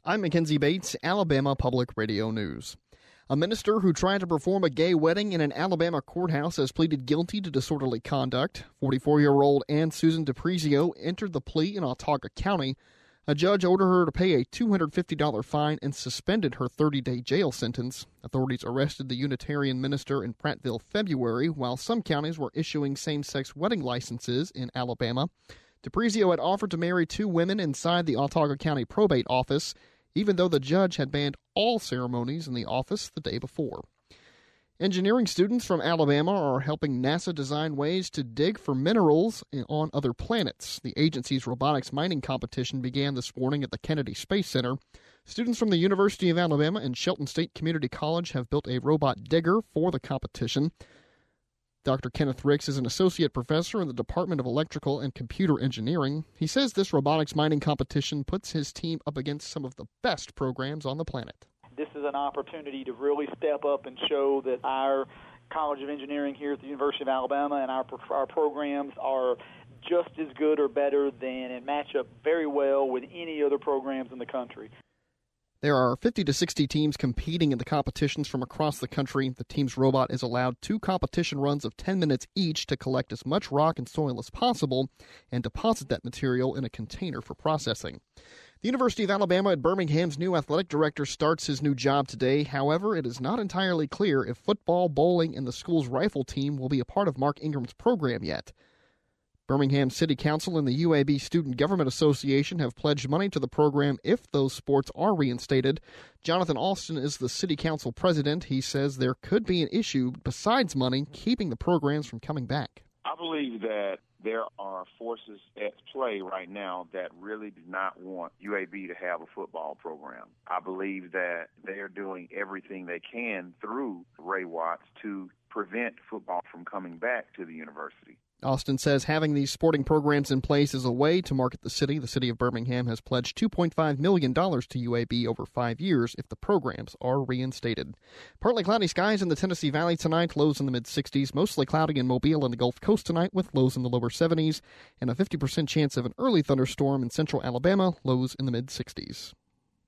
I'm Mackenzie Bates, Alabama Public Radio News. A minister who tried to perform a gay wedding in an Alabama courthouse has pleaded guilty to disorderly conduct. 44-year-old Ann Susan DiPrizio entered the plea in Autauga County. A judge ordered her to pay a $250 fine and suspended her 30-day jail sentence. Authorities arrested the Unitarian minister in Prattville February, while some counties were issuing same-sex wedding licenses in Alabama. DiPrizio had offered to marry two women inside the Autauga County probate office, even though the judge had banned all ceremonies in the office the day before. Engineering students from Alabama are helping NASA design ways to dig for minerals on other planets. The agency's robotics mining competition began this morning at the Kennedy Space Center. Students from the University of Alabama and Shelton State Community College have built a robot digger for the competition. Dr. Kenneth Ricks is an associate professor in the Department of Electrical and Computer Engineering. He says this robotics mining competition puts his team up against some of the best programs on the planet. This is an opportunity to really step up and show that our College of Engineering here at the University of Alabama and our programs are just as good or better than and match up very well with any other programs in the country. There are 50 to 60 teams competing in the competitions from across the country. The team's robot is allowed 2 competition runs of 10 minutes each to collect as much rock and soil as possible and deposit that material in a container for processing. The University of Alabama at Birmingham's new athletic director starts his new job today. However, it is not entirely clear if football, bowling, and the school's rifle team will be a part of Mark Ingram's program yet. Birmingham City Council and the UAB Student Government Association have pledged money to the program if those sports are reinstated. Jonathan Alston is the City Council president. He says there could be an issue besides money keeping the programs from coming back. I believe that there are forces at play right now that really do not want UAB to have a football program. I believe that they are doing everything they can through Ray Watts to prevent football from coming back to the university. Austin says having these sporting programs in place is a way to market the city. The city of Birmingham has pledged $2.5 million to UAB over 5 years if the programs are reinstated. Partly cloudy skies in the Tennessee Valley tonight, lows in the mid-60s. Mostly cloudy in Mobile and the Gulf Coast tonight with lows in the lower 70s. And a 50% chance of an early thunderstorm in central Alabama, lows in the mid-60s.